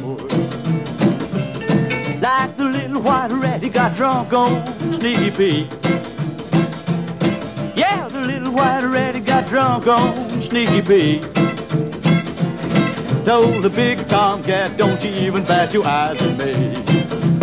Like the little white rat, he got drunk on Sneaky Pete. Yeah, the little white rat, he got drunk on Sneaky Pete. Told the big tomcat, don't you even bat your eyes at me.